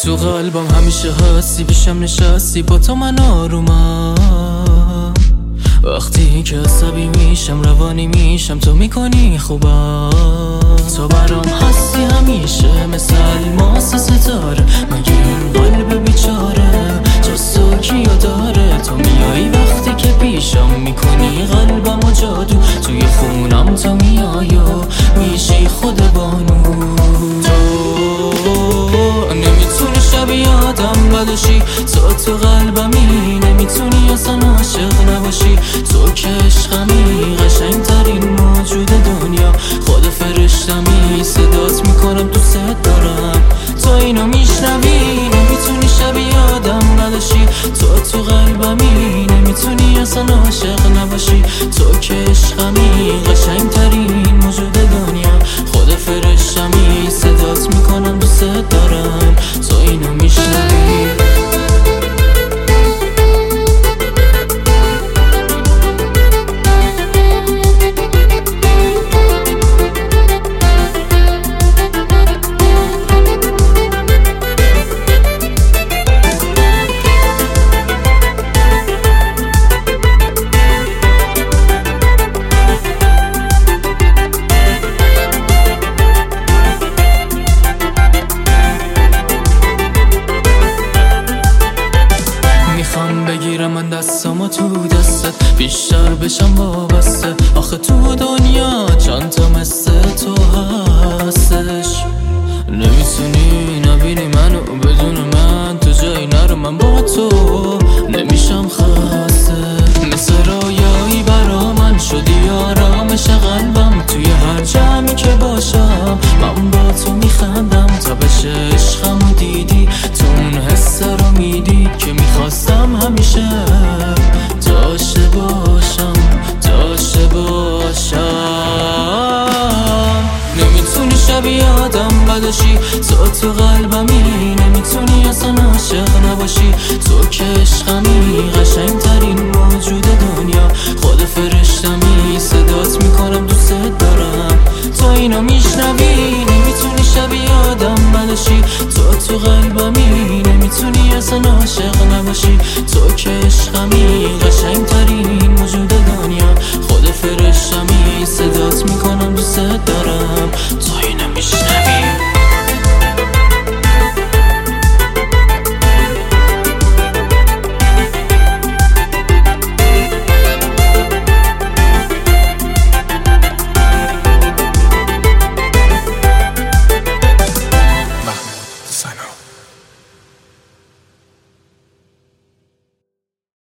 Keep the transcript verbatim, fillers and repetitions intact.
تو قلبم همیشه هستی، پیشم نشستی، با تو من آرومم. وقتی که عصبی میشم روانی میشم تو میکنی خوبم. تو برام هستی همیشه مثل الماس ستاره، مگه این قلب بیچاره جز تو کیو داره؟ تو میایی وقتی که پیشم میکنی قلبم و جادو، توی خونم تو میای و میشی خود بانو. تو نمیتونی شبیه آدم بدشی، تو تو قلبمی نمیتونی اصلا عاشق نباشی. تو که عشقمی قشنگ ترین موجود دنیا، خود فرشتمی صدات میکنم دوست دارم. تو اینو میشنوی نمیتونی شبیه آدم نداشی، تو تو قلبمی نمیتونی اصلا عاشق نباشی. تو که عشقمی قشنگ ترین موجود دنیا، خود فرشتمی صدات میکنم دوست دارم. تو اینو میشنوی. بگیرم من دستامو تو دستت بیشتر بشم وابسته. آخه تو دنیا چند تا مثل تو هستش، نمیتونی نبینی منو بدون من، تو جایی نرو من با تو نمیشم خسته. مثل رویایی برا من شدی آرامش قلبم، توی هر جمعی که باشم من با تو میخندم. تا بشه عشقمو دیدی تو اون حس رو میدی که میخواستم همیشه داشته باشم داشته باشم. نمیتونی شبیه آدم بدشی، تو تو قلبمی نمیتونی اصلا عاشق نباشی. تو که عشقمی قشنگ ترین موجود دنیا،